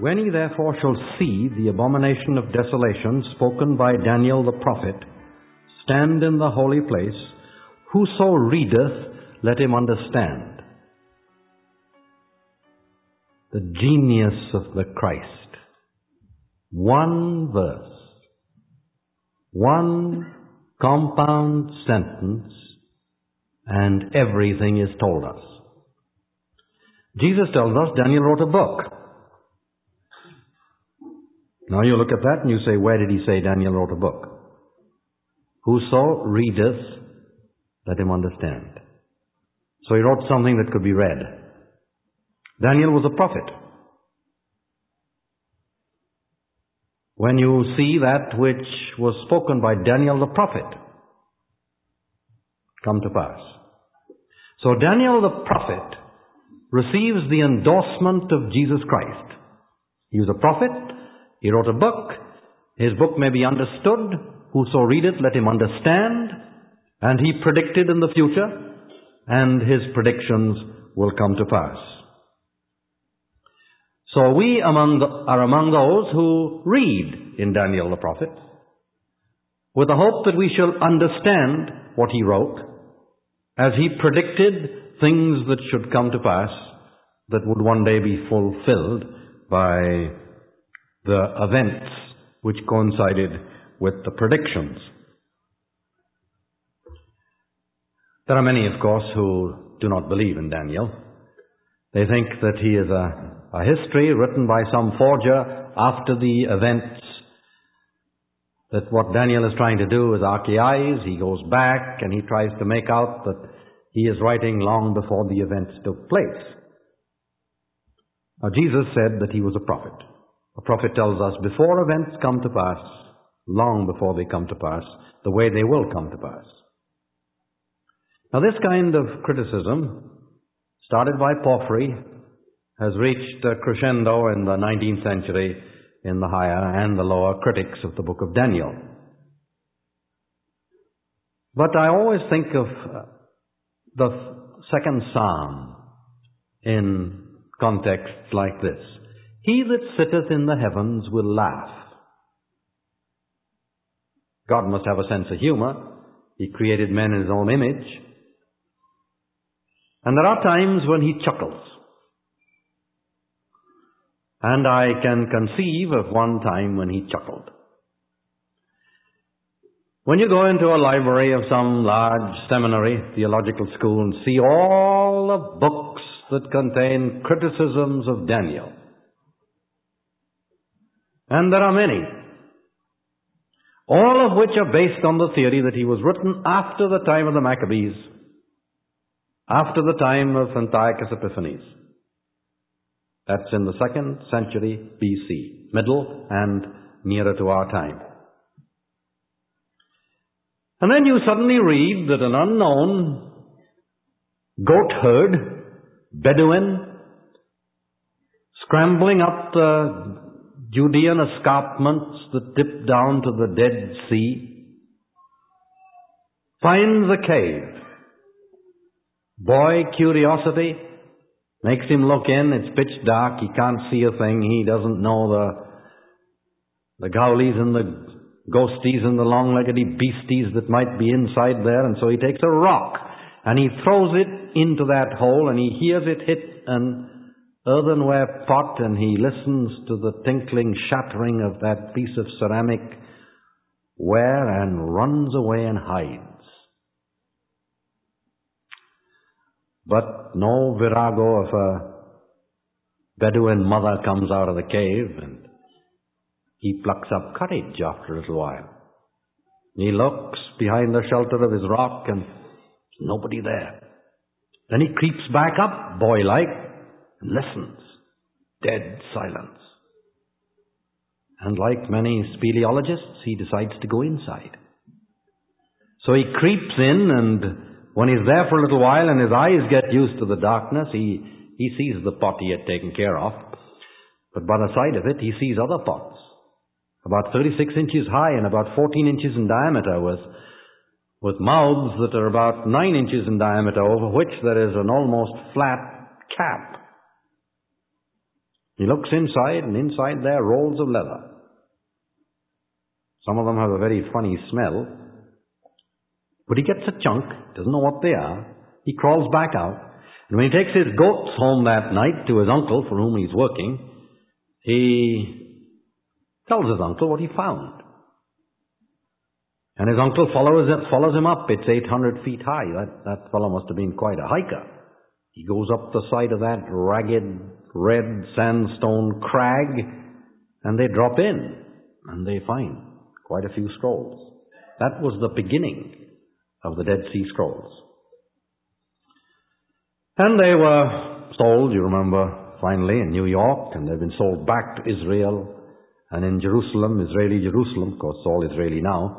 When ye therefore shall see the abomination of desolation spoken by Daniel the prophet stand in the holy place, whoso readeth, let him understand. The genius of the Christ. One verse, one compound sentence, and everything is told us. Jesus tells us Daniel wrote a book. Now you look at that and you say, where did he say Daniel wrote a book? Whoso readeth, let him understand. So he wrote something that could be read. Daniel was a prophet. When you see that which was spoken by Daniel the prophet come to pass. So Daniel the prophet receives the endorsement of Jesus Christ. He was a prophet. He wrote a book. His book may be understood. Whoso readeth, let him understand. And he predicted in the future, and his predictions will come to pass. So we are among those who read in Daniel the prophet, with the hope that we shall understand what he wrote, as he predicted things that should come to pass, that would one day be fulfilled by the events which coincided with the predictions. There are many, of course, who do not believe in Daniel. They think that he is a history written by some forger after the events, that what Daniel is trying to do is archaize. He goes back and he tries to make out that he is writing long before the events took place. Now Jesus said that he was a prophet. A prophet tells us before events come to pass, long before they come to pass, the way they will come to pass. Now this kind of criticism, started by Porphyry, has reached a crescendo in the 19th century in the higher and the lower critics of the book of Daniel. But I always think of the second psalm in contexts like this. He that sitteth in the heavens will laugh. God must have a sense of humor. He created men in his own image. And there are times when he chuckles. And I can conceive of one time when he chuckled. When you go into a library of some large seminary, theological school, and see all the books that contain criticisms of Daniel, and there are many, all of which are based on the theory that he was written after the time of the Maccabees, after the time of Antiochus Epiphanes. That's in the 2nd century BC, middle and nearer to our time. And then you suddenly read that an unknown goat herd, Bedouin, scrambling up the Judean escarpments that dip down to the Dead Sea, finds a cave. Boy curiosity makes him look in. It's pitch dark. He can't see a thing. He doesn't know the gaulies and the ghosties and the long-leggedy beasties that might be inside there. And so he takes a rock and he throws it into that hole, and he hears it hit an earthenware pot, and he listens to the tinkling shattering of that piece of ceramic ware and runs away and hides. But no virago of a Bedouin mother comes out of the cave, and he plucks up courage after a little while. He looks behind the shelter of his rock, and there's nobody there. Then he creeps back up, boy-like, and listens. Dead silence. And like many speleologists, he decides to go inside. So he creeps in, and when he's there for a little while and his eyes get used to the darkness, he sees the pot he had taken care of. But by the side of it, he sees other pots, about 36 inches high and about 14 inches in diameter, with mouths that are about 9 inches in diameter, over which there is an almost flat cap. He looks inside, and inside there are rolls of leather. Some of them have a very funny smell. But he gets a chunk, doesn't know what they are. He crawls back out. And when he takes his goats home that night to his uncle for whom he's working, he tells his uncle what he found. And his uncle follows him up. It's 800 feet high. That fellow must have been quite a hiker. He goes up the side of that ragged red sandstone crag, and they drop in, and they find quite a few scrolls. That was the beginning of the Dead Sea Scrolls. And they were sold, you remember, finally in New York, and they've been sold back to Israel, and in Jerusalem, Israeli Jerusalem, of course it's all Israeli now,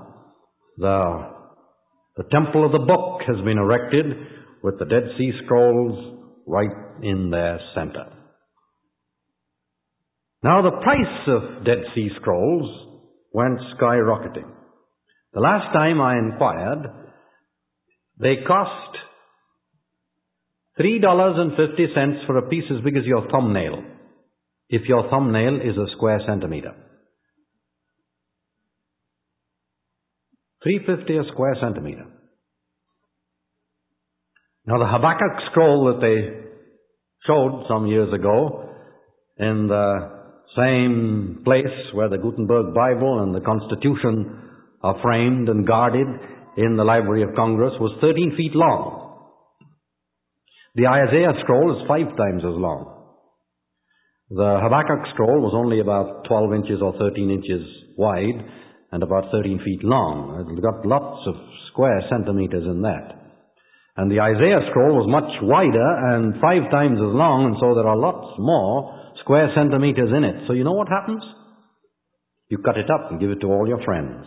the Temple of the Book has been erected with the Dead Sea Scrolls right in their center. Now the price of Dead Sea Scrolls went skyrocketing. The last time I inquired, they cost $3.50 for a piece as big as your thumbnail, if your thumbnail is a square centimeter. $3.50 a square centimeter. Now the Habakkuk scroll that they showed some years ago in the same place where the Gutenberg Bible and the Constitution are framed and guarded in the Library of Congress was 13 feet long. The Isaiah scroll is 5 times as long. The Habakkuk scroll was only about 12 inches or 13 inches wide and about 13 feet long. It's got lots of square centimeters in that. And the Isaiah scroll was much wider and 5 times as long, and so there are lots more square centimeters in it. So you know what happens? You cut it up and give it to all your friends.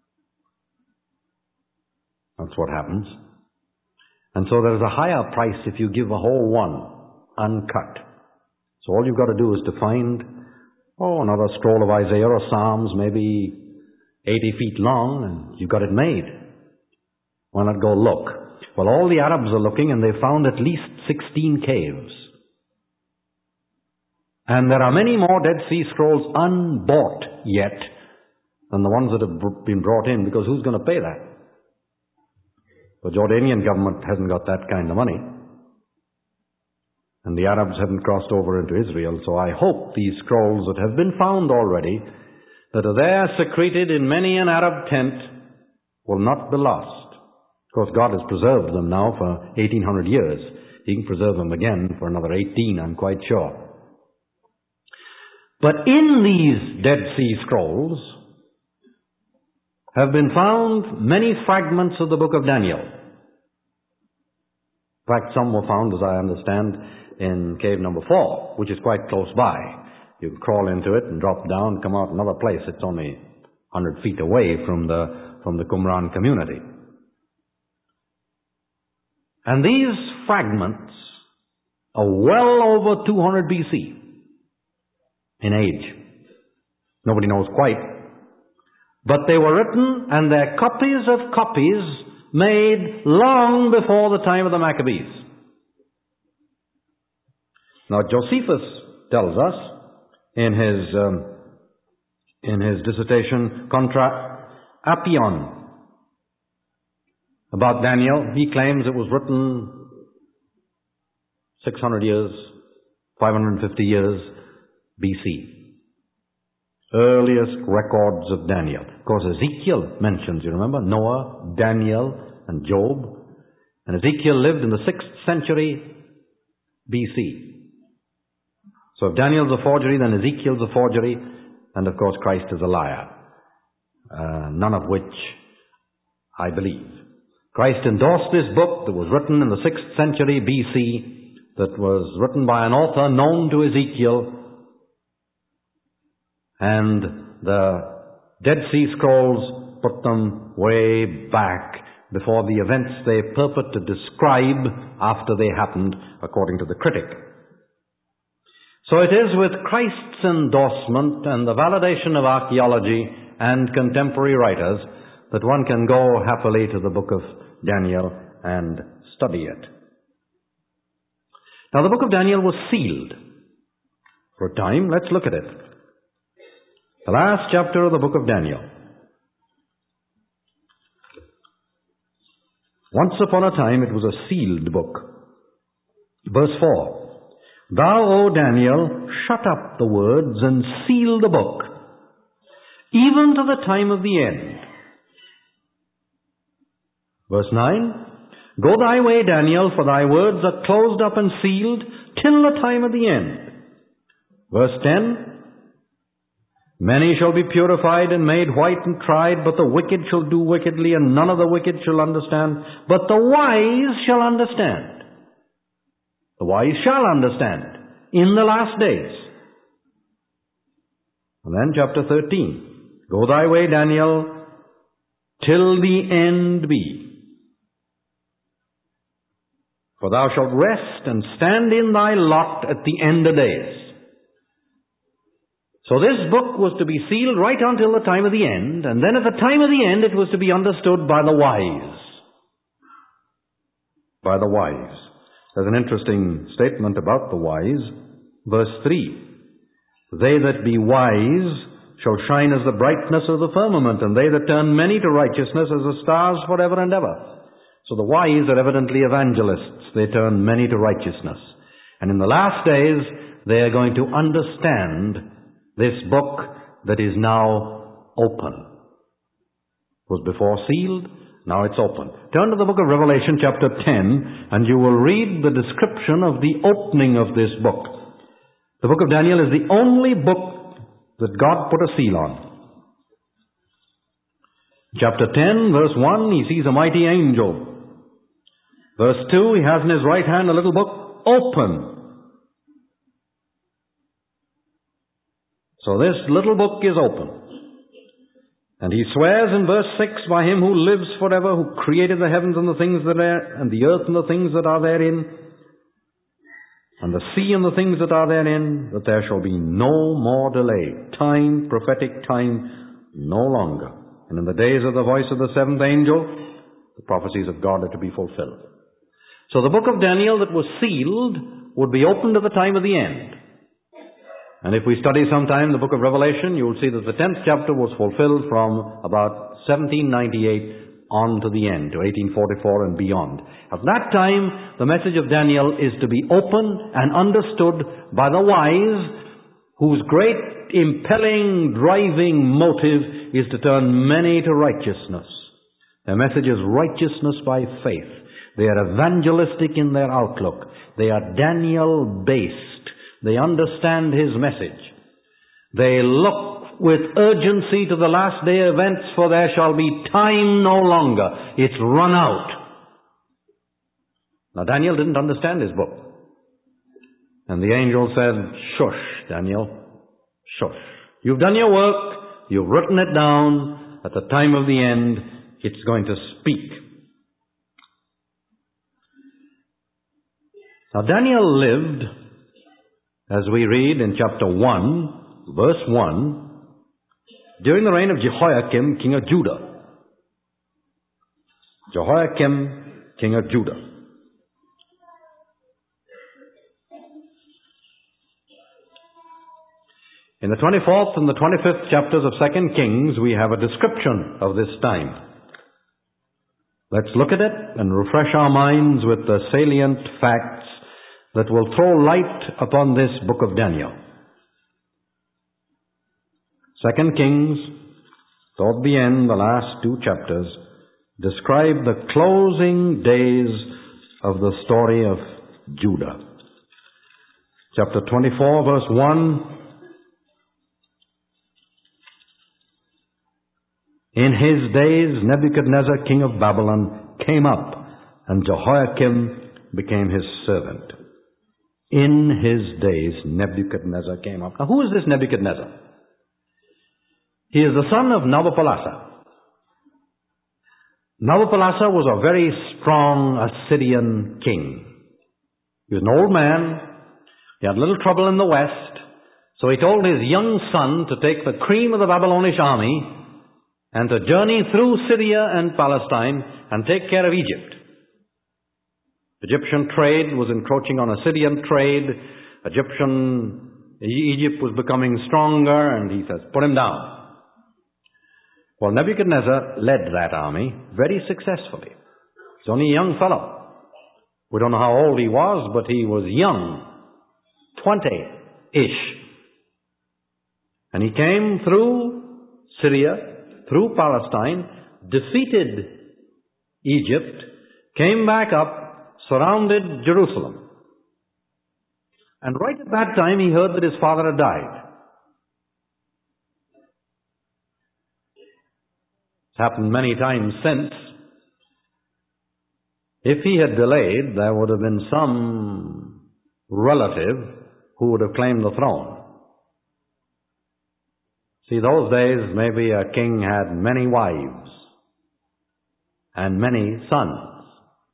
That's what happens. And so there's a higher price if you give a whole one, uncut. So all you've got to do is to find, another scroll of Isaiah or Psalms, maybe 80 feet long, and you've got it made. Why not go look? Well, all the Arabs are looking, and they found at least 16 caves. And there are many more Dead Sea Scrolls unbought yet than the ones that have been brought in, because who's going to pay that? The Jordanian government hasn't got that kind of money. And the Arabs haven't crossed over into Israel, so I hope these scrolls that have been found already, that are there secreted in many an Arab tent, will not be lost. Of course, God has preserved them now for 1800 years. He can preserve them again for another 18, I'm quite sure. But in these Dead Sea Scrolls have been found many fragments of the book of Daniel. In fact, some were found, as I understand, in cave number 4, which is quite close by. You can crawl into it and drop down, come out another place. It's only 100 feet away from the Qumran community. And these fragments are well over 200 BC in age. Nobody knows quite. But they were written, and they're copies of copies made long before the time of the Maccabees. Now Josephus tells us in his dissertation Contra Appion about Daniel, he claims it was written 600 years, 550 years BC. Earliest records of Daniel. Of course, Ezekiel mentions, you remember, Noah, Daniel, and Job. And Ezekiel lived in the 6th century BC. So if Daniel's a forgery, then Ezekiel's a forgery, and of course Christ is a liar. None of which I believe. Christ endorsed this book that was written in the 6th century BC, that was written by an author known to Ezekiel, and the Dead Sea Scrolls put them way back before the events they purport to describe after they happened, according to the critic. So it is with Christ's endorsement and the validation of archaeology and contemporary writers that one can go happily to the book of Daniel and study it. Now the book of Daniel was sealed. For a time, let's look at it. The last chapter of the book of Daniel. Once upon a time, it was a sealed book. Verse 4. Thou, O Daniel, shut up the words and seal the book, even to the time of the end. Verse 9. Go thy way, Daniel, for thy words are closed up and sealed till the time of the end. Verse 10. Many shall be purified and made white and tried, but the wicked shall do wickedly, and none of the wicked shall understand, but the wise shall understand. The wise shall understand in the last days. And then chapter 13. Go thy way, Daniel, till the end be. For thou shalt rest and stand in thy lot at the end of days. So this book was to be sealed right until the time of the end, and then at the time of the end it was to be understood by the wise. By the wise. There's an interesting statement about the wise. Verse 3. They that be wise shall shine as the brightness of the firmament, and they that turn many to righteousness as the stars forever and ever. So the wise are evidently evangelists. They turn many to righteousness. And in the last days, they are going to understand this book that is now open. It was before sealed, now it's open. Turn to the book of Revelation chapter 10, and you will read the description of the opening of this book. The book of Daniel is the only book that God put a seal on. Chapter 10, verse 1, he sees a mighty angel. Verse 2, he has in his right hand a little book open. So this little book is open. And he swears in verse 6, by him who lives forever, who created the heavens and the things that are, and the earth and the things that are therein, and the sea and the things that are therein, that there shall be no more delay. Time, prophetic time, no longer. And in the days of the voice of the seventh angel, the prophecies of God are to be fulfilled. So the book of Daniel that was sealed would be opened at the time of the end. And if we study sometime the book of Revelation, you will see that the 10th chapter was fulfilled from about 1798 on to the end, to 1844 and beyond. At that time, the message of Daniel is to be open and understood by the wise, whose great impelling, driving motive is to turn many to righteousness. Their message is righteousness by faith. They are evangelistic in their outlook. They are Daniel-based. They understand his message. They look with urgency to the last day events, for there shall be time no longer. It's run out. Now Daniel didn't understand his book. And the angel said, shush, Daniel, shush. You've done your work. You've written it down. At the time of the end, it's going to speak. Now Daniel lived, as we read in chapter 1, verse 1, during the reign of Jehoiakim, king of Judah. Jehoiakim, king of Judah. In the 24th and the 25th chapters of 2 Kings, we have a description of this time. Let's look at it and refresh our minds with the salient facts that will throw light upon this book of Daniel. 2 Kings, toward the end, the last two chapters, describe the closing days of the story of Judah. Chapter 24, verse 1, in his days, Nebuchadnezzar, king of Babylon, came up, and Jehoiakim became his servant. In his days, Nebuchadnezzar came up. Now, who is this Nebuchadnezzar? He is the son of Nabopolassar. Nabopolassar was a very strong Assyrian king. He was an old man. He had little trouble in the west. So he told his young son to take the cream of the Babylonish army and to journey through Syria and Palestine and take care of Egypt. Egyptian trade was encroaching on Assyrian trade. Egyptian Egypt was becoming stronger, and he says, put him down. Well, Nebuchadnezzar led that army very successfully. He's only a young fellow. We don't know how old he was, but he was young, 20-ish. And he came through Syria, through Palestine, defeated Egypt, came back up, surrounded Jerusalem. And right at that time, he heard that his father had died. It's happened many times since. If he had delayed, there would have been some relative who would have claimed the throne. See, those days, maybe a king had many wives and many sons.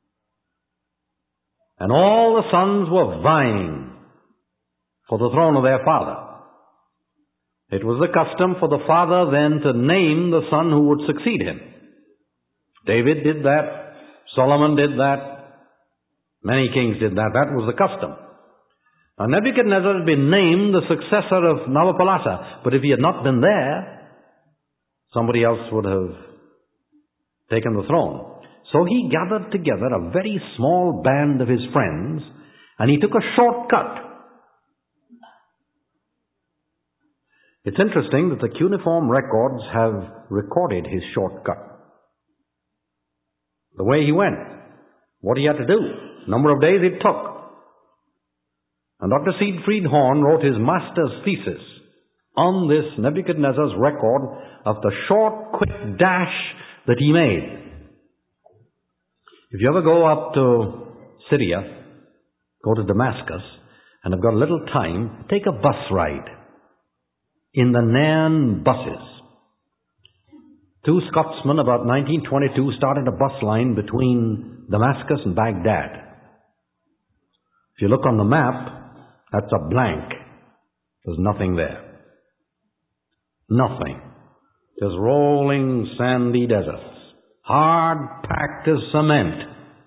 And all the sons were vying for the throne of their father. It was the custom for the father then to name the son who would succeed him. David did that. Solomon did that. Many kings did that. That was the custom. Now Nebuchadnezzar had been named the successor of Nabopolassar, but if he had not been there, somebody else would have taken the throne. So he gathered together a very small band of his friends, and he took a shortcut. It's interesting that the cuneiform records have recorded his shortcut. The way he went, what he had to do, number of days it took. And Dr. Siegfried Horn wrote his master's thesis on this Nebuchadnezzar's record of the short, quick dash that he made. If you ever go up to Syria, go to Damascus, and have got a little time, take a bus ride in the Nairn buses. Two Scotsmen about 1922 started a bus line between Damascus and Baghdad. If you look on the map, that's a blank. There's nothing there. Nothing. Just rolling sandy deserts. Hard packed as cement.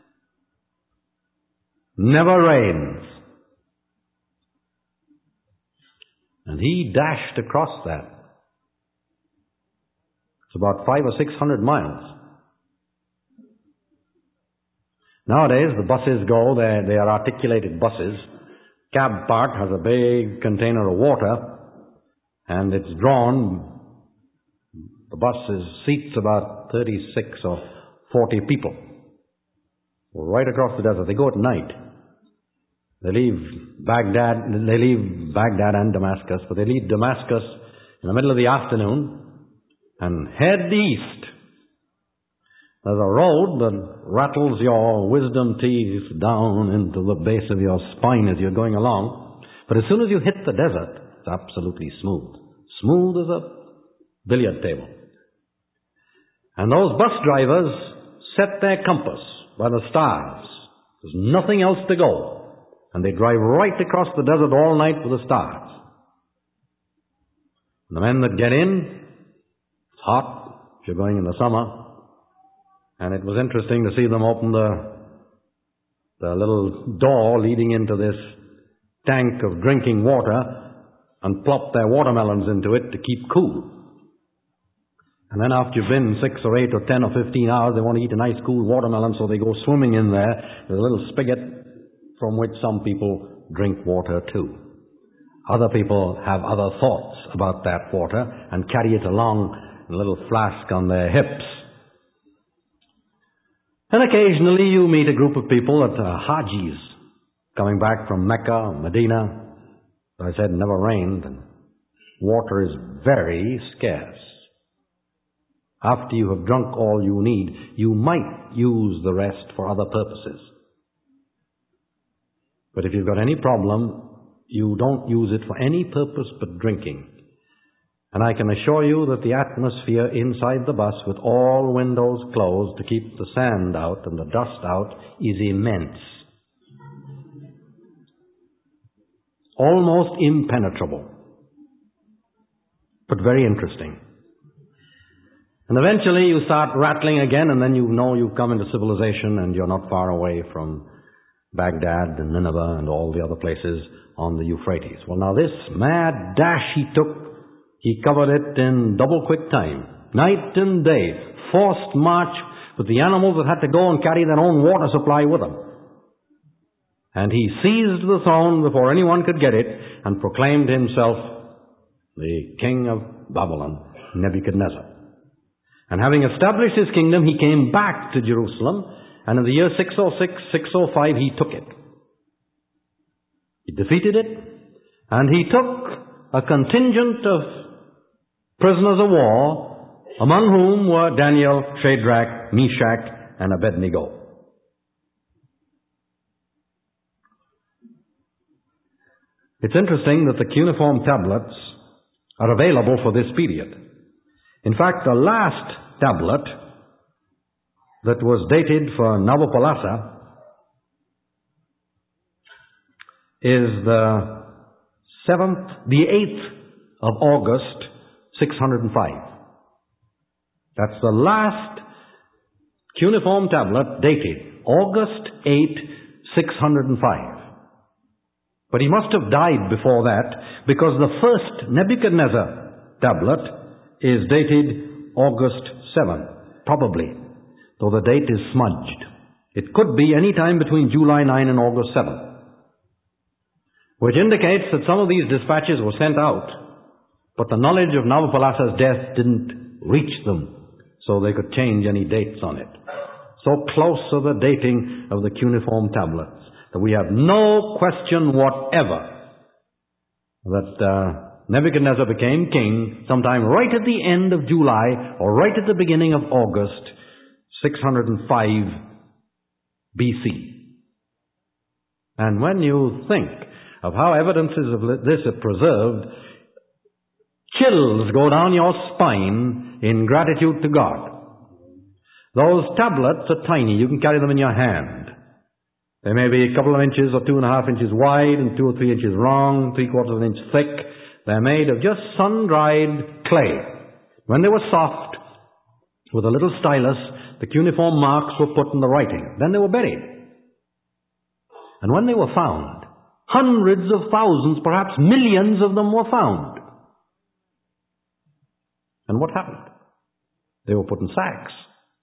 Never rains. And he dashed across that. It's about 500 or 600 miles. Nowadays, the buses go, they are articulated buses. Cab part has a big container of water, and it's drawn. The bus seats about 36 or 40 people. Right across the desert. They go at night. They leave Baghdad and Damascus, but they leave Damascus in the middle of the afternoon and head east. There's a road that rattles your wisdom teeth down into the base of your spine as you're going along. But as soon as you hit the desert, it's absolutely smooth. Smooth as a billiard table. And those bus drivers set their compass by the stars. There's nothing else to go. And they drive right across the desert all night with the stars. And the men that get in, it's hot if you're going in the summer. And it was interesting to see them open the little door leading into this tank of drinking water and plop their watermelons into it to keep cool. And then after you've been 6 or 8 or 10 or 15 hours, they want to eat a nice cool watermelon, so they go swimming in there. There's a little spigot from which some people drink water too. Other people have other thoughts about that water and carry it along in a little flask on their hips. And occasionally you meet a group of people that are Hajis coming back from Mecca, Medina. As I said, it never rained, and water is very scarce. After you have drunk all you need, you might use the rest for other purposes. But if you've got any problem, you don't use it for any purpose but drinking. And I can assure you that the atmosphere inside the bus, with all windows closed to keep the sand out and the dust out, is immense. Almost impenetrable. But very interesting. And eventually you start rattling again, and then you know you've come into civilization and you're not far away from Baghdad and Nineveh and all the other places on the Euphrates. Well, now this mad dash he took, he covered it in double quick time. Night and day, forced march with the animals that had to go and carry their own water supply with them. And he seized the throne before anyone could get it and proclaimed himself the king of Babylon, Nebuchadnezzar. And having established his kingdom, he came back to Jerusalem, and in the year 606, 605, he took it. He defeated it, and he took a contingent of prisoners of war, among whom were Daniel, Shadrach, Meshach, and Abednego. It's interesting that the cuneiform tablets are available for this period. In fact, the last tablet that was dated for Nabopolassar is the 8th of August, 605. That's the last cuneiform tablet dated August 8, 605. But he must have died before that, because the first Nebuchadnezzar tablet is dated August 7, probably, though the date is smudged. It could be any time between July 9 and August 7, which indicates that some of these dispatches were sent out, but the knowledge of Nabopolassar's death didn't reach them, so they could change any dates on it. So close are the dating of the cuneiform tablets that we have no question whatever that Nebuchadnezzar became king sometime right at the end of July or right at the beginning of August, 605 BC. And when you think of how evidences of this are preserved, chills go down your spine in gratitude to God. Those tablets are tiny. You can carry them in your hand. They may be a couple of inches or 2.5 inches wide and 2 or 3 inches long, 3/4 of an inch thick. They're made of just sun-dried clay. When they were soft, with a little stylus, the cuneiform marks were put in the writing. Then they were buried. And when they were found, hundreds of thousands, perhaps millions of them were found. And what happened? They were put in sacks.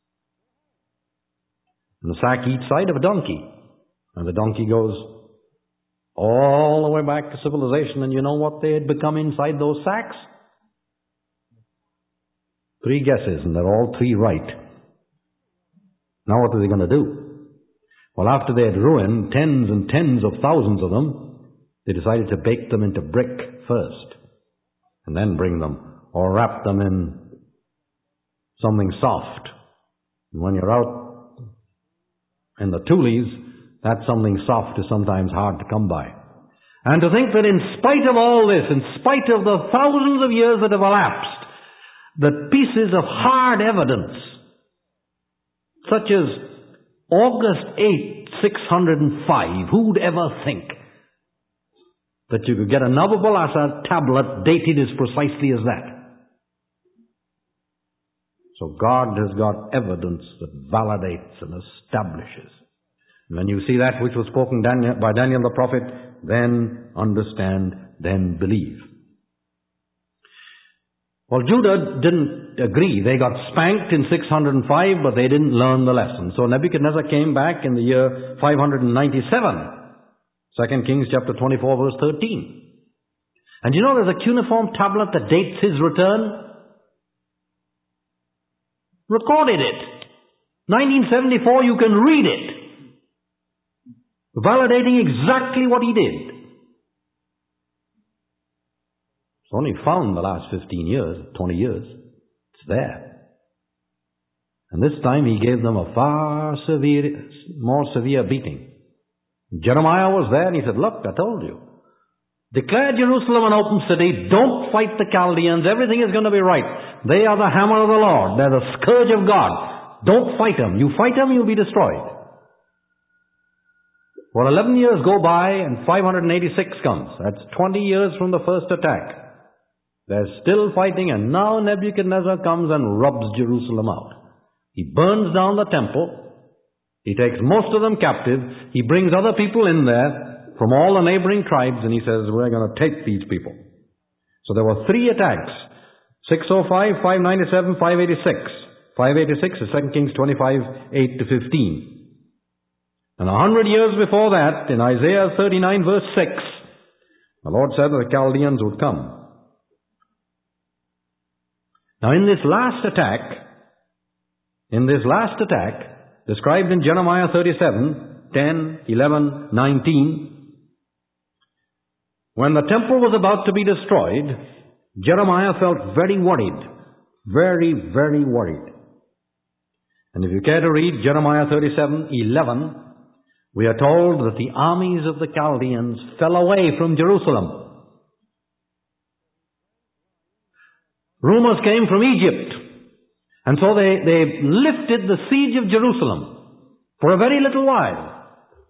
And the sack each side of a donkey. And the donkey goes all the way back to civilization, and you know what they had become inside those sacks? 3 guesses, and they're all 3 right. Now what are they going to do? Well, after they had ruined tens and tens of thousands of them, they decided to bake them into brick first, and then bring them, or wrap them in something soft. And when you're out in the Tules, that something soft is sometimes hard to come by. And to think that in spite of all this, in spite of the thousands of years that have elapsed, that pieces of hard evidence, such as August 8, 605, who'd ever think that you could get a Nabopolassar tablet dated as precisely as that? So God has got evidence that validates and establishes. When you see that which was spoken by Daniel the prophet, then understand, then believe. Well, Judah didn't agree. They got spanked in 605, but they didn't learn the lesson. So Nebuchadnezzar came back in the year 597. 2 Kings chapter 24, verse 13. And you know there's a cuneiform tablet that dates his return? Recorded it. 1974, you can read it. Validating exactly what he did. It's only found the last 15 years, 20 years. It's there. And this time he gave them a far more severe beating. Jeremiah was there and he said, look, I told you. Declare Jerusalem an open city. Don't fight the Chaldeans. Everything is going to be right. They are the hammer of the Lord. They're the scourge of God. Don't fight them. You fight them, you'll be destroyed. Well, 11 years go by and 586 comes. That's 20 years from the first attack. They're still fighting, and now Nebuchadnezzar comes and rubs Jerusalem out. He burns down the temple. He takes most of them captive. He brings other people in there from all the neighboring tribes, and he says, we're going to take these people. So there were 3 attacks. 605, 597, 586. 586 is 2 Kings 25, 8 to 15. And 100 years before that, in Isaiah 39 verse 6, the Lord said that the Chaldeans would come. Now in this last attack, described in Jeremiah 37, 10, 11, 19, when the temple was about to be destroyed, Jeremiah felt very worried. Very, very worried. And if you care to read Jeremiah 37, 11, we are told that the armies of the Chaldeans fell away from Jerusalem. Rumors came from Egypt. And so they lifted the siege of Jerusalem for a very little while.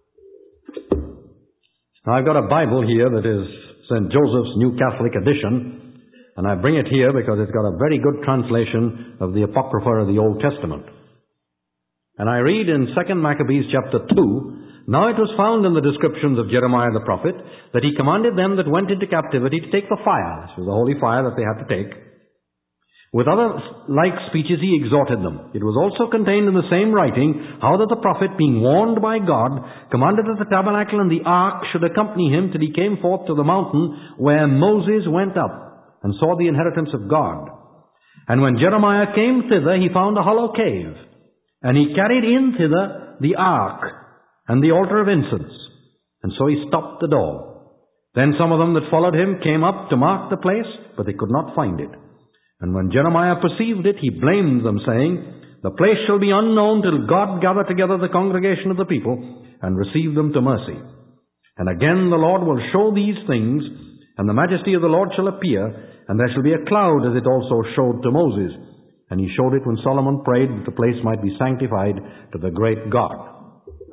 Now I've got a Bible here that is St. Joseph's New Catholic Edition, and I bring it here because it's got a very good translation of the Apocrypha of the Old Testament. And I read in 2 Maccabees chapter 2, now it was found in the descriptions of Jeremiah the prophet that he commanded them that went into captivity to take the fire. This was the holy fire that they had to take. With other like speeches he exhorted them. It was also contained in the same writing how that the prophet, being warned by God, commanded that the tabernacle and the ark should accompany him till he came forth to the mountain where Moses went up and saw the inheritance of God. And when Jeremiah came thither, he found a hollow cave, and he carried in thither the ark and the altar of incense. And so he stopped the door. Then some of them that followed him came up to mark the place, but they could not find it. And when Jeremiah perceived it, he blamed them, saying, the place shall be unknown till God gather together the congregation of the people and receive them to mercy. And again the Lord will show these things, and the majesty of the Lord shall appear, and there shall be a cloud, as it also showed to Moses. And he showed it when Solomon prayed that the place might be sanctified to the great God.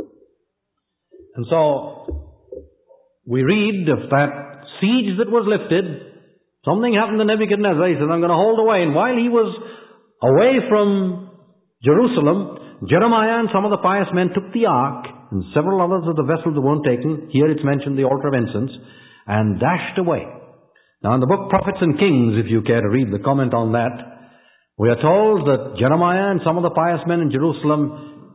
And so we read of that siege that was lifted. Something happened to Nebuchadnezzar. He said, I'm going to hold away. And while he was away from Jerusalem, Jeremiah and some of the pious men took the ark, and several others of the vessels that weren't taken, here it's mentioned the altar of incense, and dashed away. Now in the book Prophets and Kings, if you care to read the comment on that, we are told that Jeremiah and some of the pious men in Jerusalem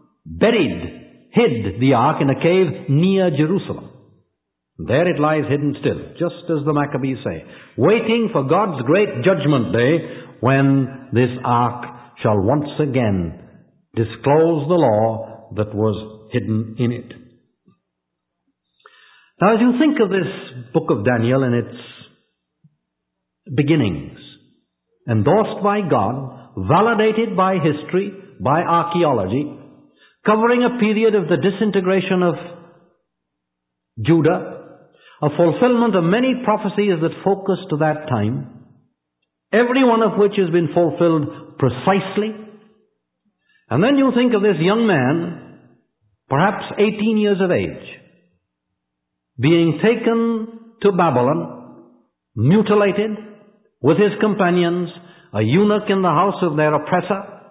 hid the ark in a cave near Jerusalem. There it lies hidden still, just as the Maccabees say, waiting for God's great judgment day when this ark shall once again disclose the law that was hidden in it. Now as you think of this book of Daniel and its beginnings, endorsed by God, validated by history, by archaeology, covering a period of the disintegration of Judah, a fulfillment of many prophecies that focus to that time, every one of which has been fulfilled precisely. And then you think of this young man, perhaps 18 years of age, being taken to Babylon, mutilated with his companions, a eunuch in the house of their oppressor,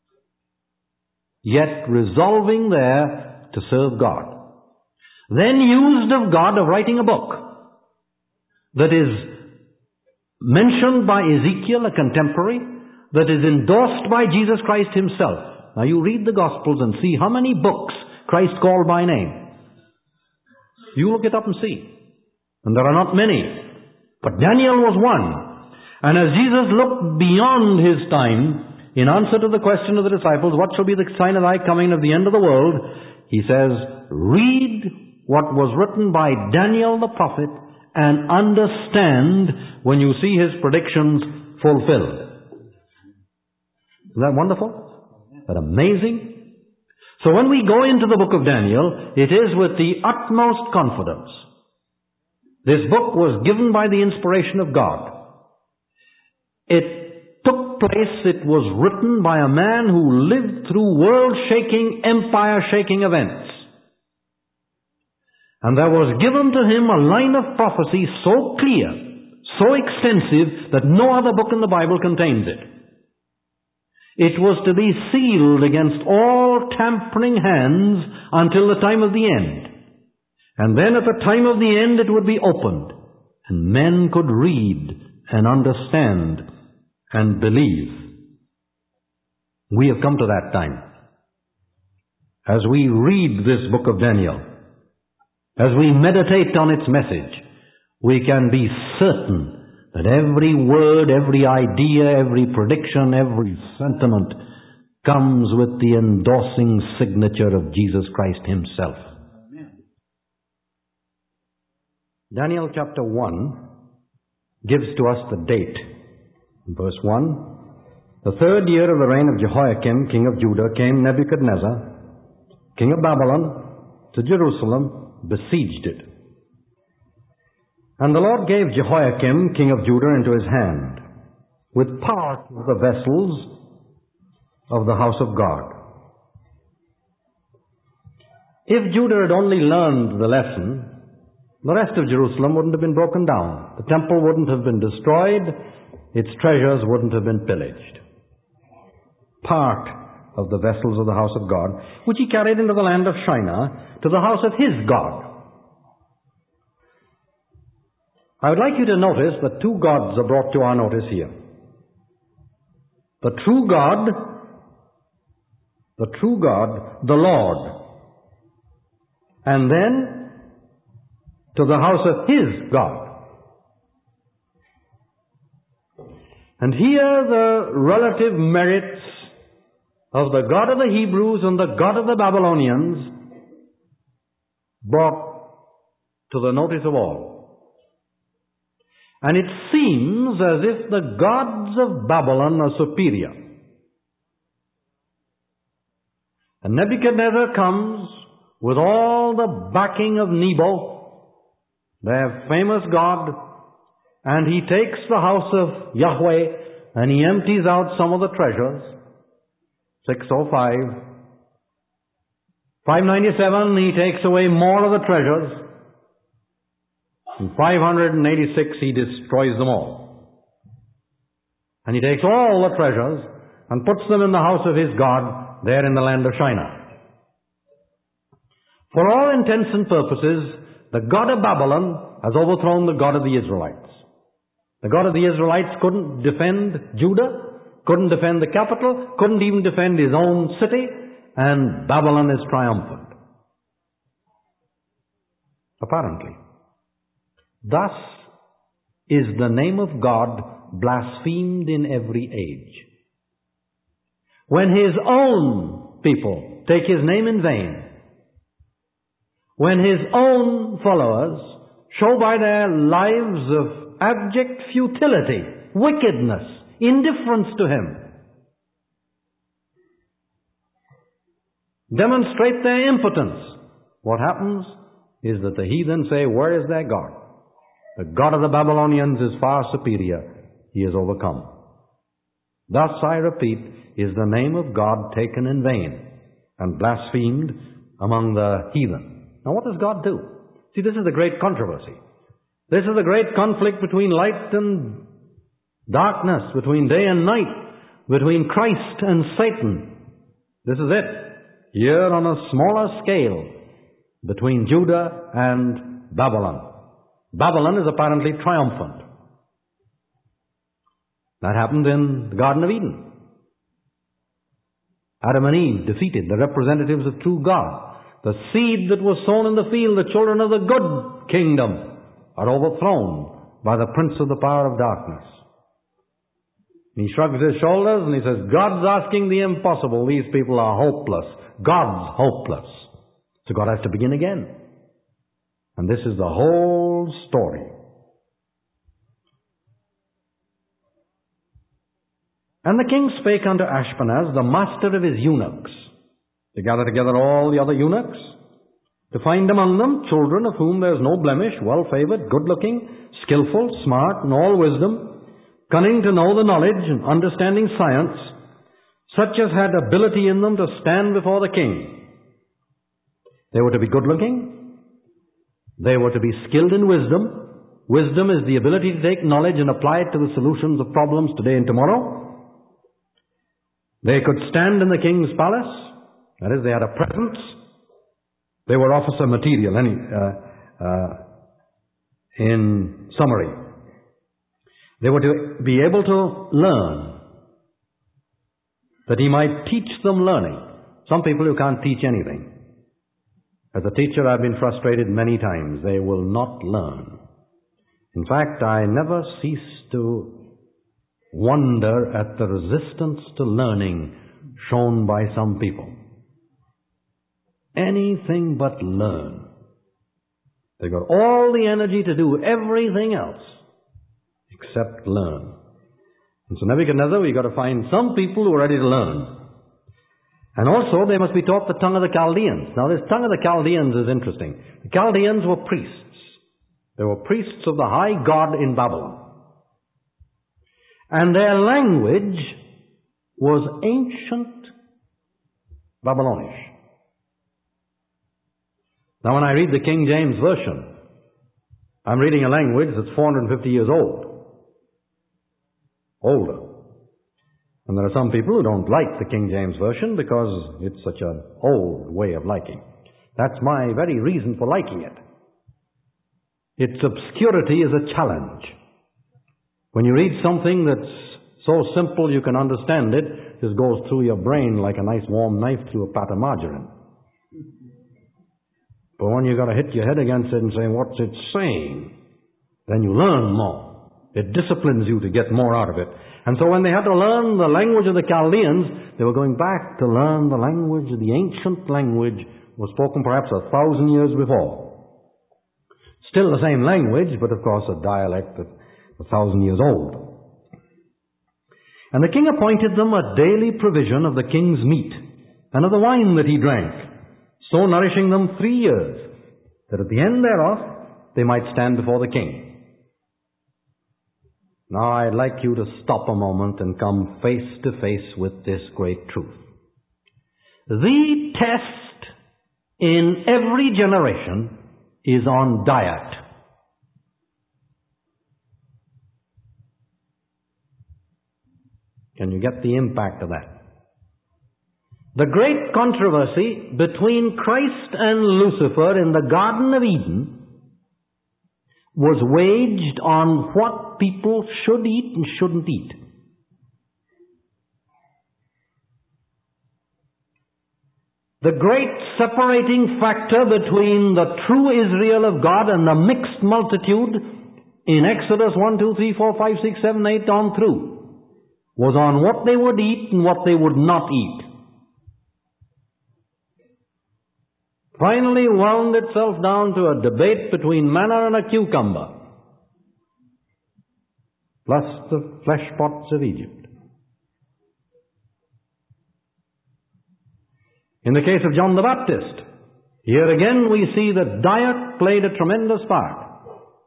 yet resolving there to serve God. Then used of God of writing a book that is mentioned by Ezekiel, a contemporary, that is endorsed by Jesus Christ himself. Now you read the Gospels and see how many books Christ called by name. You look it up and see. And there are not many. But Daniel was one. And as Jesus looked beyond his time, in answer to the question of the disciples, what shall be the sign of thy coming of the end of the world? He says, read what was written by Daniel the prophet and understand when you see his predictions fulfilled. Isn't that wonderful? Isn't that amazing? So when we go into the book of Daniel, it is with the utmost confidence. This book was given by the inspiration of God. It took place, it was written by a man who lived through world-shaking, empire-shaking events. And there was given to him a line of prophecy so clear, so extensive, that no other book in the Bible contains it. It was to be sealed against all tampering hands until the time of the end. And then at the time of the end it would be opened, and men could read and understand and believe. We have come to that time. As we read this book of Daniel, as we meditate on its message, we can be certain that every word, every idea, every prediction, every sentiment comes with the endorsing signature of Jesus Christ Himself. Amen. Daniel chapter 1 gives to us the date. In verse 1, the 3rd year of the reign of Jehoiakim, king of Judah, came Nebuchadnezzar, king of Babylon, to Jerusalem, besieged it. And the Lord gave Jehoiakim, king of Judah, into his hand, with part of the vessels of the house of God. If Judah had only learned the lesson, the rest of Jerusalem wouldn't have been broken down. The temple wouldn't have been destroyed. Its treasures wouldn't have been pillaged. Part of the vessels of the house of God, which he carried into the land of Shinar, to the house of his God. I would like you to notice that two gods are brought to our notice here. The true God, the Lord, and then to the house of his God. And here the relative merits of the God of the Hebrews and the God of the Babylonians brought to the notice of all. And it seems as if the gods of Babylon are superior. And Nebuchadnezzar comes with all the backing of Nebo, their famous god, and he takes the house of Yahweh and he empties out some of the treasures. 605. 597, he takes away more of the treasures. In 586, he destroys them all. And he takes all the treasures and puts them in the house of his God there in the land of Shinar. For all intents and purposes, the God of Babylon has overthrown the God of the Israelites. The God of the Israelites couldn't defend Judah, couldn't defend the capital, couldn't even defend his own city, and Babylon is triumphant. Apparently. Thus is the name of God blasphemed in every age. When his own people take his name in vain, when his own followers show by their lives of abject futility, wickedness, indifference to him, demonstrate their impotence, what happens is that the heathen say, where is their God? The God of the Babylonians is far superior. He is overcome. Thus, I repeat, is the name of God taken in vain and blasphemed among the heathen. Now, what does God do? See, this is the great controversy. This is the great conflict between light and darkness, between day and night, between Christ and Satan. This is it. Here on a smaller scale, between Judah and Babylon. Babylon is apparently triumphant. That happened in the Garden of Eden. Adam and Eve defeated the representatives of true God. The seed that was sown in the field, the children of the good kingdom, are overthrown by the prince of the power of darkness. He shrugs his shoulders and he says, God's asking the impossible. These people are hopeless. God's hopeless. So God has to begin again. And this is the whole story. And the king spake unto Ashpenaz, the master of his eunuchs, to gather together all the other eunuchs, to find among them children of whom there is no blemish, well-favored, good-looking, skillful, smart, in all wisdom, cunning to know the knowledge and understanding science, such as had ability in them to stand before the king. They were to be good-looking. They were to be skilled in wisdom. Wisdom is the ability to take knowledge and apply it to the solutions of problems today and tomorrow. They could stand in the king's palace. That is, they had a presence. They were officer material, in summary. They were to be able to learn, that he might teach them learning. Some people who can't teach anything. As a teacher, I've been frustrated many times. They will not learn. In fact, I never cease to wonder at the resistance to learning shown by some people. Anything but learn. They've got all the energy to do everything else except learn. And so Nebuchadnezzar, we've got to find some people who are ready to learn. And also, they must be taught the tongue of the Chaldeans. Now, this tongue of the Chaldeans is interesting. The Chaldeans were priests. They were priests of the high god in Babylon. And their language was ancient Babylonish. Now, when I read the King James Version, I'm reading a language that's 450 years old. Older. And there are some people who don't like the King James Version because it's such an old way of liking. That's my very reason for liking it. Its obscurity is a challenge. When you read something that's so simple you can understand it, it just goes through your brain like a nice warm knife through a pat of margarine. But when you've got to hit your head against it and say, what's it saying? Then you learn more. It disciplines you to get more out of it. And so when they had to learn the language of the Chaldeans, they were going back to learn the language, the ancient language was spoken perhaps 1,000 years before. Still the same language, but of course a dialect of 1,000 years old. And the king appointed them a daily provision of the king's meat and of the wine that he drank, so nourishing them 3 years, that at the end thereof they might stand before the king. Now I'd like you to stop a moment and come face to face with this great truth. The test in every generation is on diet. Can you get the impact of that? The great controversy between Christ and Lucifer in the Garden of Eden was waged on what people should eat and shouldn't eat. The great separating factor between the true Israel of God and the mixed multitude in Exodus 1, 2, 3, 4, 5, 6, 7, 8 on through was on what they would eat and what they would not eat. Finally wound itself down to a debate between manna and a cucumber, plus the flesh pots of Egypt. In the case of John the Baptist, here again we see that diet played a tremendous part.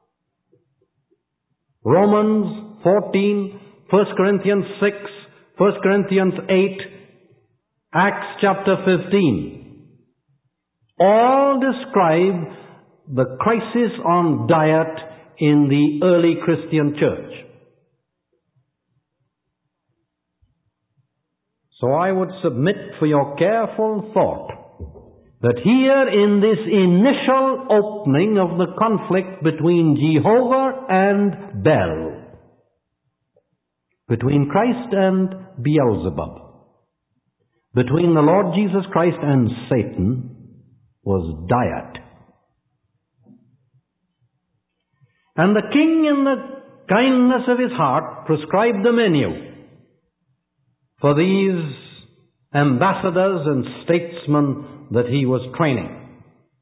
Romans 14, 1 Corinthians 6, 1 Corinthians 8, Acts chapter 15. All describe the crisis on diet in the early Christian church. So I would submit for your careful thought that here in this initial opening of the conflict between Jehovah and Bel, between Christ and Beelzebub, between the Lord Jesus Christ and Satan, was diet. And the king, in the kindness of his heart, prescribed the menu for these ambassadors and statesmen that he was training.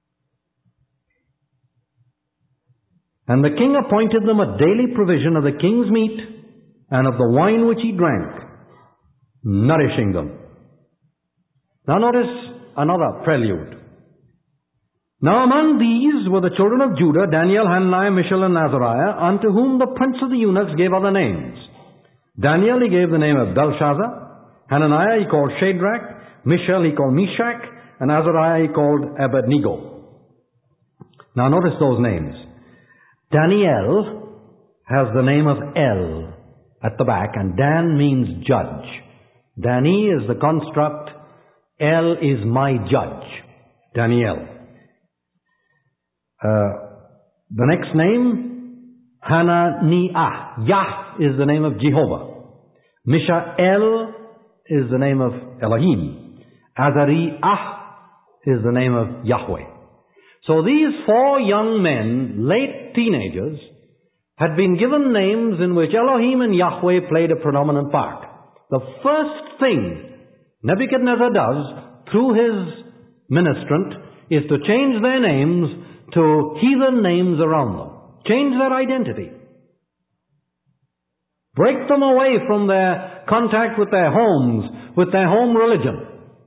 And the king appointed them a daily provision of the king's meat and of the wine which he drank, nourishing them. Now notice another prelude. Now among these were the children of Judah, Daniel, Hananiah, Mishael, and Azariah, unto whom the prince of the eunuchs gave other names. Daniel he gave the name of Belshazzar, Hananiah he called Shadrach, Mishael he called Meshach, and Azariah he called Abednego. Now notice those names. Daniel has the name of El at the back, and Dan means judge. Dani is the construct, El is my judge, Daniel. The next name, Hananiah. Yah is the name of Jehovah. Mishael is the name of Elohim. Azariah is the name of Yahweh. So these 4 young men, late teenagers, had been given names in which Elohim and Yahweh played a predominant part. The first thing Nebuchadnezzar does through his ministrant is to change their names to heathen names around them. Change their identity. Break them away from their contact with their homes, with their home religion.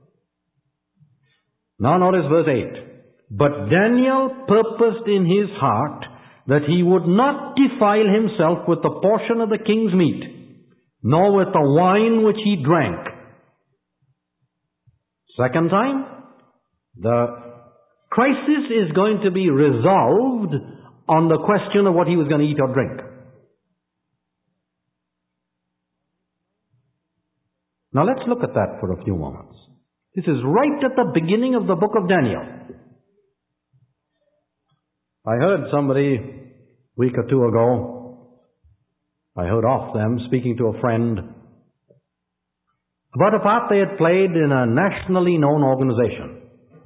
Now notice verse 8. But Daniel purposed in his heart that he would not defile himself with the portion of the king's meat, nor with the wine which he drank. Second time, the crisis is going to be resolved on the question of what he was going to eat or drink. Now let's look at that for a few moments. This is right at the beginning of the book of Daniel. I heard somebody a week or two ago, I heard off them speaking to a friend about a part they had played in a nationally known organization.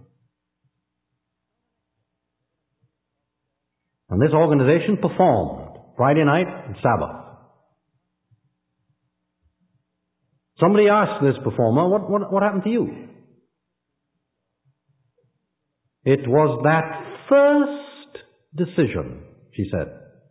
And this organization performed Friday night and Sabbath. Somebody asked this performer, what happened to you? It was that first decision, she said.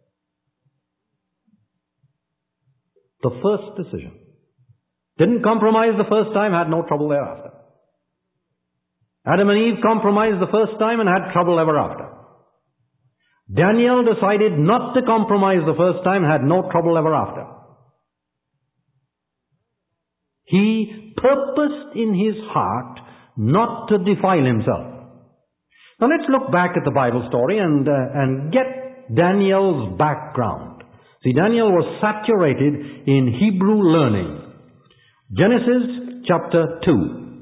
The first decision. Didn't compromise the first time, had no trouble thereafter. Adam and Eve compromised the first time and had trouble ever after. Daniel decided not to compromise the first time, had no trouble ever after. He purposed in his heart not to defile himself. Now let's look back at the Bible story and get Daniel's background. See, Daniel was saturated in Hebrew learning. Genesis chapter 2.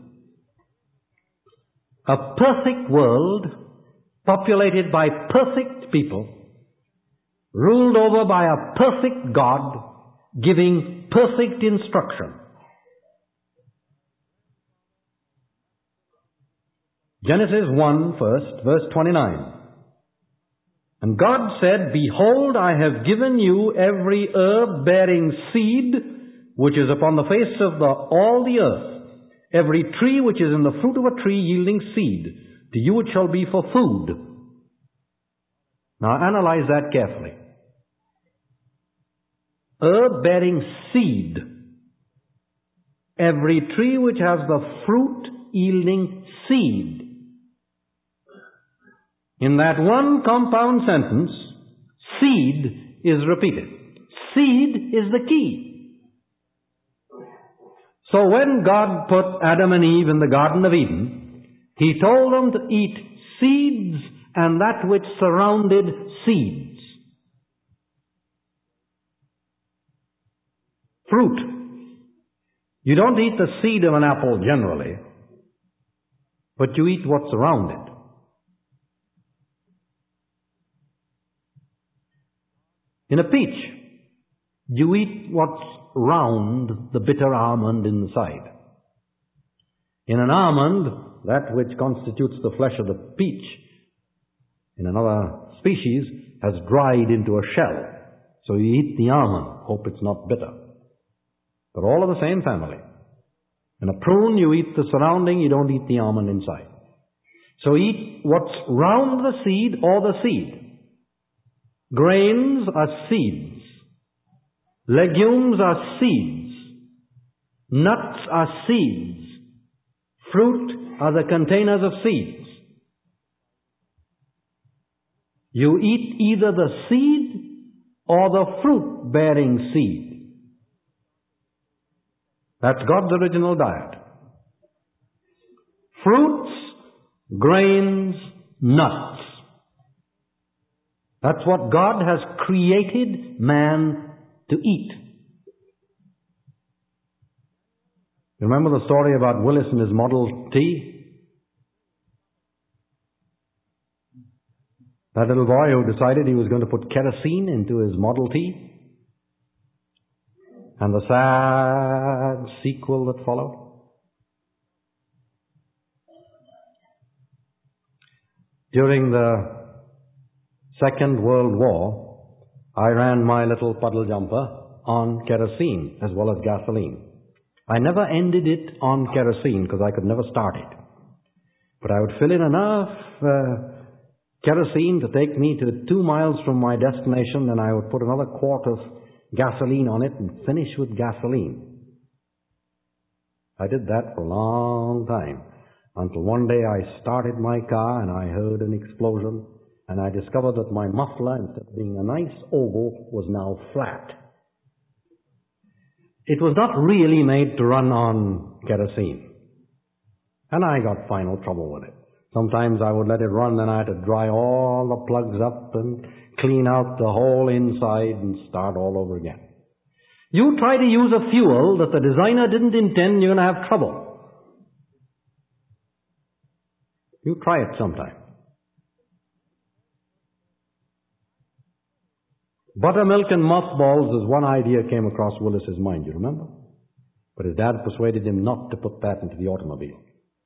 A perfect world, populated by perfect people, ruled over by a perfect God, giving perfect instruction. Genesis 1 first, verse 29. And God said, Behold, I have given you every herb bearing seed, which is upon the face of all the earth, every tree which is in the fruit of a tree yielding seed. To you it shall be for food. Now analyze that carefully. Herb bearing seed. Every tree which has the fruit yielding seed. In that one compound sentence, seed is repeated. Seed is the key. So when God put Adam and Eve in the Garden of Eden, He told them to eat seeds and that which surrounded seeds. Fruit. You don't eat the seed of an apple generally, but you eat what's around it. In a peach, you eat what's round the bitter almond inside. In an almond, that which constitutes the flesh of the peach, in another species, has dried into a shell. So you eat the almond, hope it's not bitter. But all of the same family. In a prune, you eat the surrounding, you don't eat the almond inside. So eat what's round the seed or the seed. Grains are seeds. Legumes are seeds. Nuts are seeds. Fruit are the containers of seeds. You eat either the seed or the fruit-bearing seed. That's God's original diet. Fruits, grains, nuts. That's what God has created man to eat. Remember the story about Willis and his Model T? That little boy who decided he was going to put kerosene into his Model T, and the sad sequel that followed. During the Second World War, I ran my little puddle jumper on kerosene as well as gasoline. I never ended it on kerosene because I could never start it. But I would fill in enough kerosene to take me to 2 miles from my destination, then I would put another quart of gasoline on it and finish with gasoline. I did that for a long time, until one day I started my car and I heard an explosion, and I discovered that my muffler, instead of being a nice oval, was now flat. It was not really made to run on kerosene, and I got final trouble with it. Sometimes I would let it run, then I had to dry all the plugs up and clean out the whole inside and start all over again. You try to use a fuel that the designer didn't intend, you're going to have trouble. You try it sometime. Buttermilk and mothballs is one idea came across Willis's mind, you remember? But his dad persuaded him not to put that into the automobile.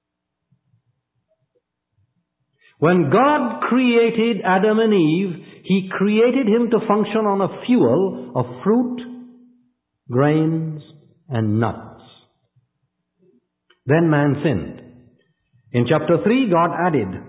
When God created Adam and Eve, He created him to function on a fuel of fruit, grains, and nuts. Then man sinned. In chapter 3, God added,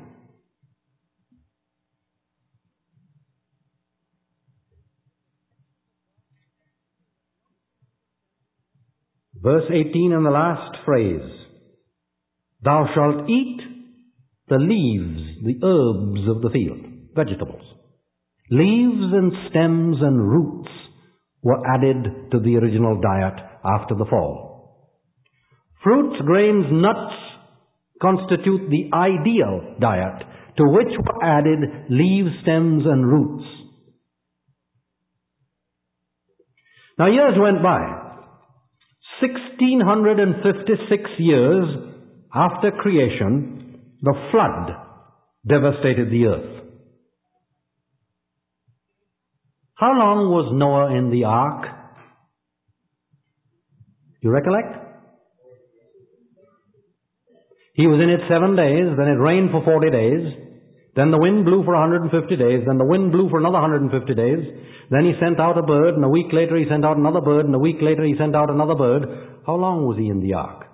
verse 18 and the last phrase, "Thou shalt eat the leaves, the herbs of the field," vegetables. Leaves and stems and roots were added to the original diet after the fall. Fruits, grains, nuts constitute the ideal diet, to which were added leaves, stems, and roots. Now years went by. 1656 years after creation, the flood devastated the earth. How long was Noah in the ark? You recollect? He was in it 7 days, then it rained for 40 days, then the wind blew for 150 days, then the wind blew for another 150 days, then he sent out a bird, and a week later he sent out another bird, and a week later he sent out another bird. How long was he in the ark?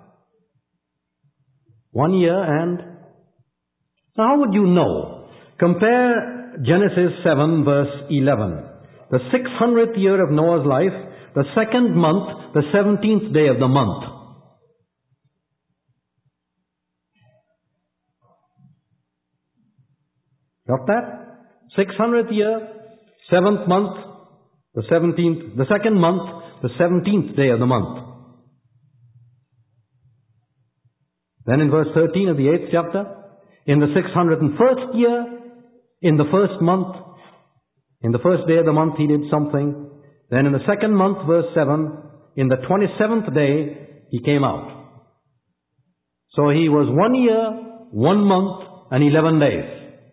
1 year and... Now how would you know? Compare Genesis 7 verse 11. The 600th year of Noah's life, the second month, the 17th day of the month. Got that? 600th year, 7th month, the 17th, the second month, the 17th day of the month. Then in verse 13 of the 8th chapter, in the 601st year, in the first month, in the first day of the month he did something. Then in the second month, verse 7, in the 27th day, he came out. So he was 1 year, 1 month, and 11 days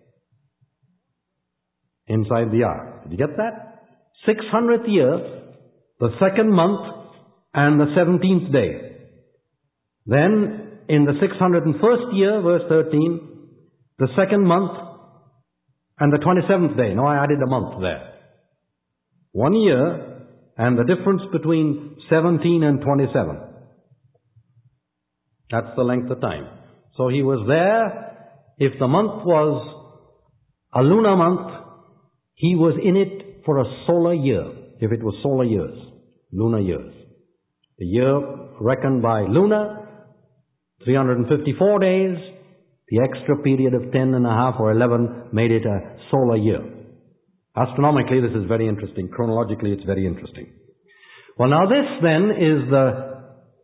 inside the ark. Did you get that? 600th year, the second month, and the 17th day. Then in the 601st year, verse 13, the second month, and the 27th day. Now I added a month there. 1 year, and the difference between 17 and 27. That's the length of time. So he was there. If the month was a lunar month, he was in it for a solar year. If it was solar years, lunar years. The year reckoned by lunar, 354 days. The extra period of 10 and a half or 11 made it a solar year. Astronomically, this is very interesting. Chronologically, it's very interesting. Well, now this then is the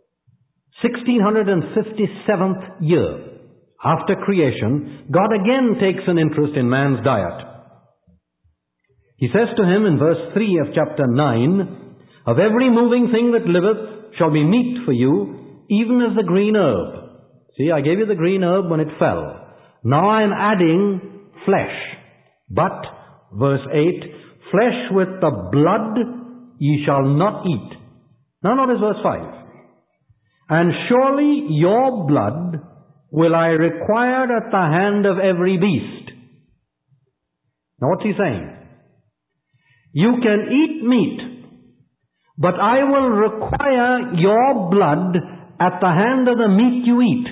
1657th year after creation. God again takes an interest in man's diet. He says to him in verse 3 of chapter 9, "Of every moving thing that liveth shall be meat for you, even as the green herb." See, I gave you the green herb when it fell. Now I am adding flesh, But, verse 8, flesh with the blood ye shall not eat. Now notice verse 5. And surely your blood will I require at the hand of every beast. Now what's he saying? You can eat meat, but I will require your blood at the hand of the meat you eat.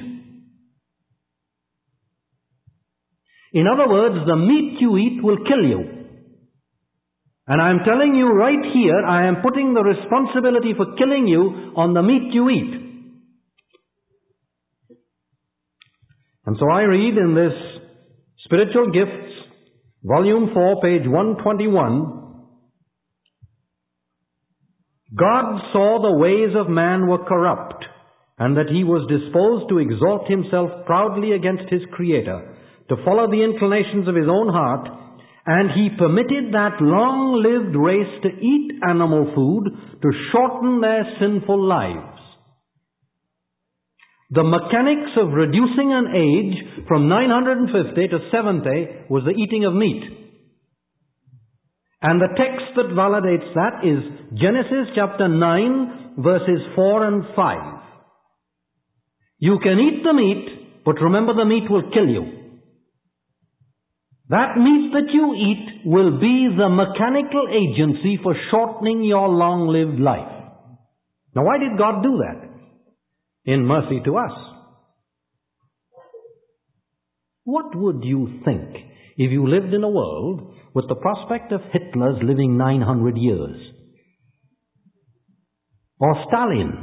In other words, the meat you eat will kill you. And I'm telling you right here, I am putting the responsibility for killing you on the meat you eat. And so I read in this Spiritual Gifts, Volume 4, page 121, God saw the ways of man were corrupt, and that he was disposed to exalt himself proudly against his Creator, to follow the inclinations of his own heart, and he permitted that long-lived race to eat animal food to shorten their sinful lives. The mechanics of reducing an age from 950 to 70 was the eating of meat. And the text that validates that is Genesis chapter 9, verses 4 and 5. You can eat the meat, but remember the meat will kill you. That meat that you eat will be the mechanical agency for shortening your long-lived life. Now why did God do that? In mercy to us. What would you think if you lived in a world with the prospect of Hitler's living 900 years? Or Stalin?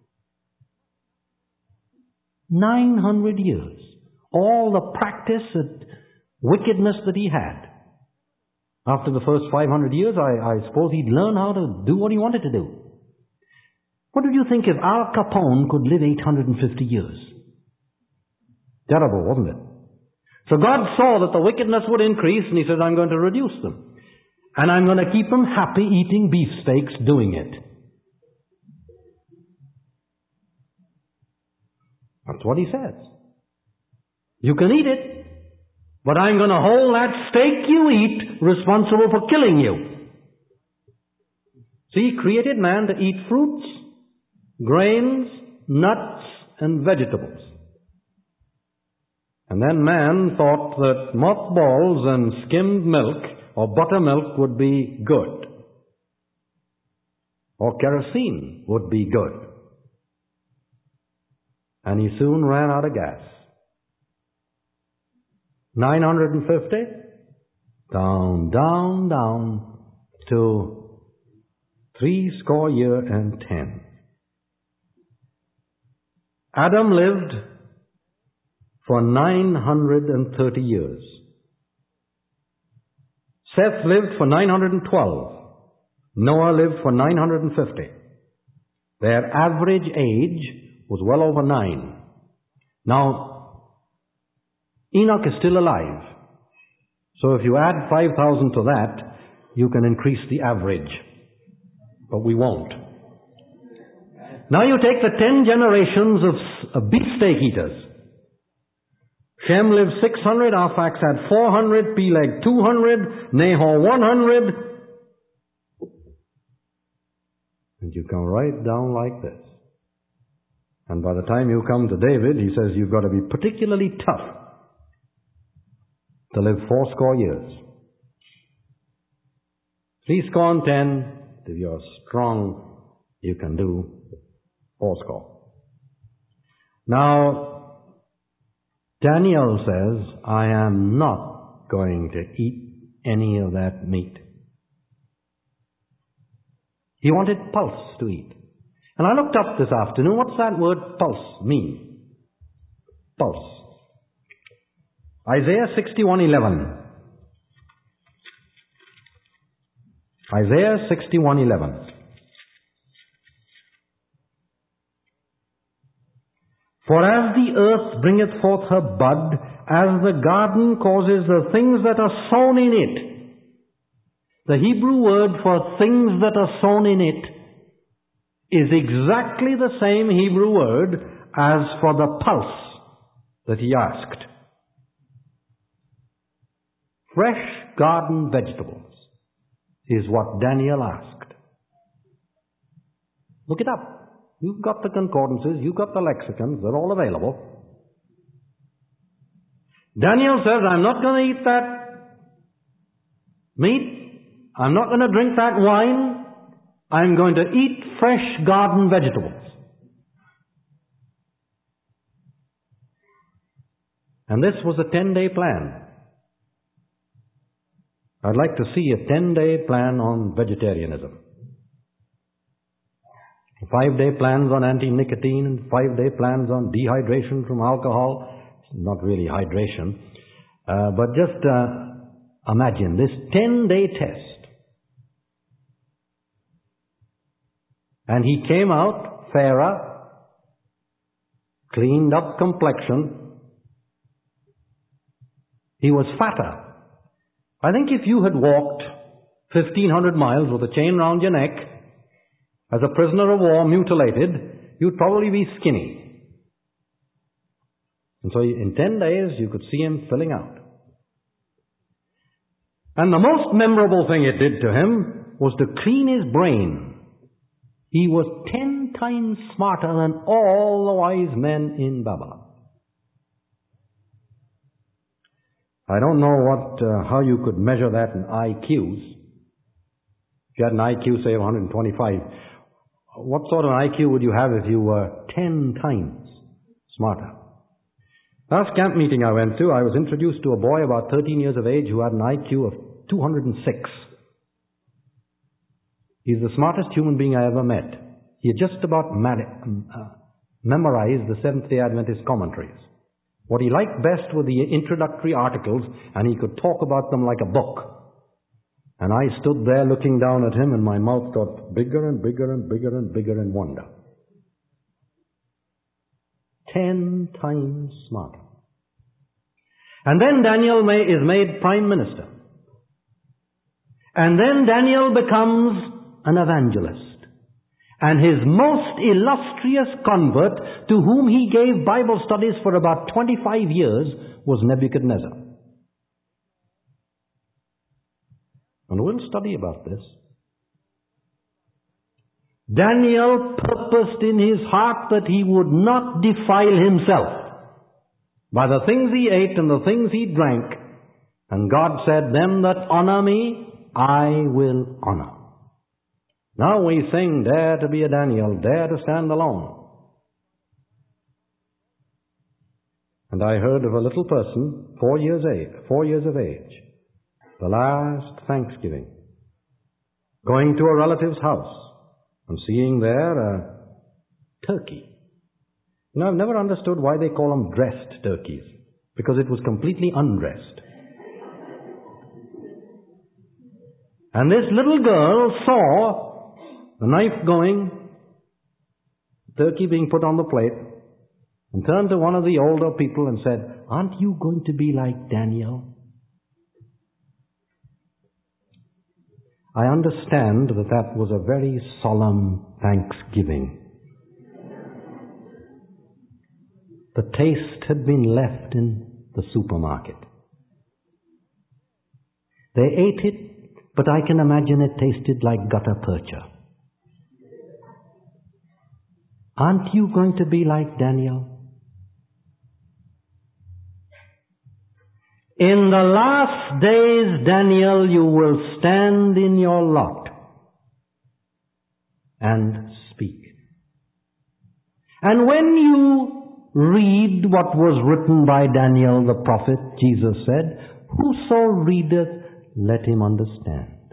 900 years. All the practice and wickedness that he had. After the first 500 years, I suppose he'd learn how to do what he wanted to do. What would you think if Al Capone could live 850 years? Terrible, wasn't it? So God saw that the wickedness would increase, and he said, I'm going to reduce them. And I'm going to keep them happy eating beefsteaks doing it. That's what he says. You can eat it, but I'm going to hold that steak you eat responsible for killing you. See, he created man to eat fruits, grains, nuts, and vegetables. And then man thought that mothballs and skimmed milk or buttermilk would be good. Or kerosene would be good. And he soon ran out of gas. 950, down to 70. Adam lived for 930 years. Seth lived for 912. Noah lived for 950. Their average age was well over 9. Now, Enoch is still alive. So if you add 5,000 to that, you can increase the average. But we won't. Now you take the 10 generations of beefsteak eaters. Shem lived 600, Arphaxad had 400, Peleg 200, Nahor 100. And you come right down like this. And by the time you come to David, he says you've got to be particularly tough to live 80 years. 10, if you're strong, you can do 80. Now, Daniel says, I am not going to eat any of that meat. He wanted pulse to eat. And I looked up this afternoon, what's that word pulse mean? Pulse. Isaiah 61:11. Isaiah 61:11. For as the earth bringeth forth her bud, as the garden causes the things that are sown in it. The Hebrew word for things that are sown in it is exactly the same Hebrew word as for the pulse that he asked. Fresh garden vegetables, is what Daniel asked. Look it up. You've got the concordances, you've got the lexicons, they're all available. Daniel says, I'm not going to eat that meat. I'm not going to drink that wine. I'm going to eat fresh garden vegetables. And this was a 10-day plan. I'd like to see a 10-day plan on vegetarianism. 5-day plans on anti-nicotine and 5-day plans on dehydration from alcohol. Not really hydration, but just imagine this 10-day test. And he came out fairer, cleaned up complexion. He was fatter. I think if you had walked 1,500 miles with a chain round your neck, as a prisoner of war, mutilated, you'd probably be skinny. And so in 10 days, you could see him filling out. And the most memorable thing it did to him was to clean his brain. He was 10 times smarter than all the wise men in Babylon. I don't know how you could measure that in IQs. If you had an IQ, say, of 125, what sort of an IQ would you have if you were 10 times smarter? Last camp meeting I went to, I was introduced to a boy about 13 years of age who had an IQ of 206. He's the smartest human being I ever met. He had just about memorized the Seventh-day Adventist commentaries. What he liked best were the introductory articles, and he could talk about them like a book. And I stood there looking down at him, and my mouth got bigger and bigger and bigger and bigger in wonder. 10 times smarter. And then Daniel is made prime minister. And then Daniel becomes an evangelist. And his most illustrious convert, to whom he gave Bible studies for about 25 years, was Nebuchadnezzar. And we'll study about this. Daniel purposed in his heart that he would not defile himself by the things he ate and the things he drank. And God said, them that honor me, I will honor. Now we sing, dare to be a Daniel, dare to stand alone. And I heard of a little person, 4 years of age, the last Thanksgiving, going to a relative's house and seeing there a turkey. You know, I've never understood why they call them dressed turkeys, because it was completely undressed. And this little girl saw the knife going, turkey being put on the plate, and turned to one of the older people and said, aren't you going to be like Daniel? I understand that was a very solemn Thanksgiving. The taste had been left in the supermarket. They ate it, but I can imagine it tasted like gutta percha. Aren't you going to be like Daniel? In the last days, Daniel, you will stand in your lot and speak. And when you read what was written by Daniel the prophet, Jesus said, whoso readeth, let him understand.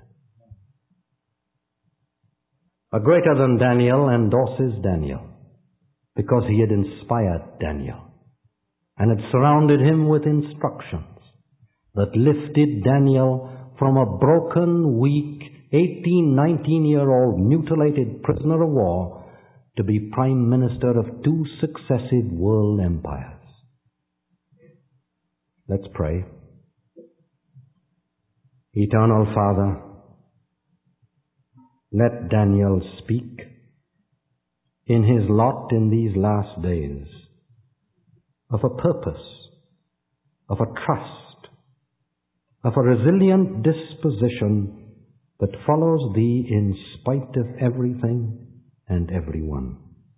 A greater than Daniel endorses Daniel because he had inspired Daniel and had surrounded him with instructions that lifted Daniel from a broken, weak, 18, 19-year-old mutilated prisoner of war to be prime minister of 2 successive world empires. Let's pray. Eternal Father, let Daniel speak in his lot in these last days of a purpose, of a trust, of a resilient disposition that follows Thee in spite of everything and everyone.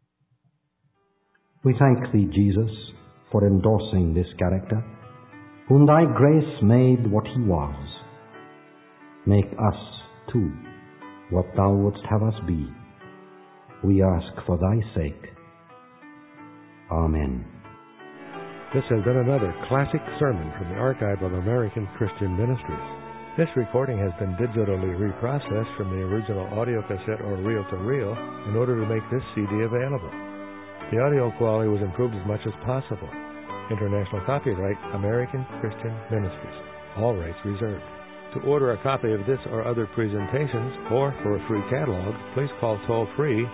We thank Thee, Jesus, for endorsing this character, whom Thy grace made what he was. Make us, too, what Thou wouldst have us be. We ask for Thy sake. Amen. This has been another classic sermon from the archive of American Christian Ministries. This recording has been digitally reprocessed from the original audio cassette or reel-to-reel in order to make this CD available. The audio quality was improved as much as possible. International copyright, American Christian Ministries. All rights reserved. To order a copy of this or other presentations, or for a free catalog, please call toll-free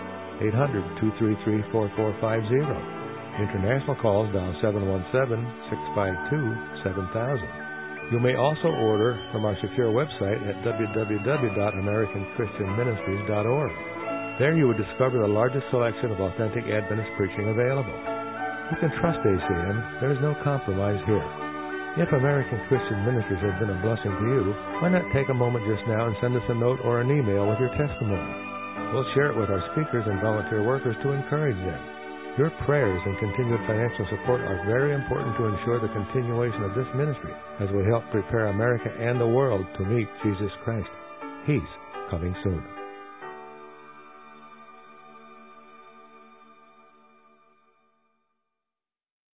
800-233-4450. International calls dial 717-652-7000. You may also order from our secure website at www.americanchristianministries.org. There you will discover the largest selection of authentic Adventist preaching available. You can trust ACM. There is no compromise here. If American Christian Ministries has been a blessing to you, why not take a moment just now and send us a note or an email with your testimony? We'll share it with our speakers and volunteer workers to encourage them. Your prayers and continued financial support are very important to ensure the continuation of this ministry as we help prepare America and the world to meet Jesus Christ. He's coming soon.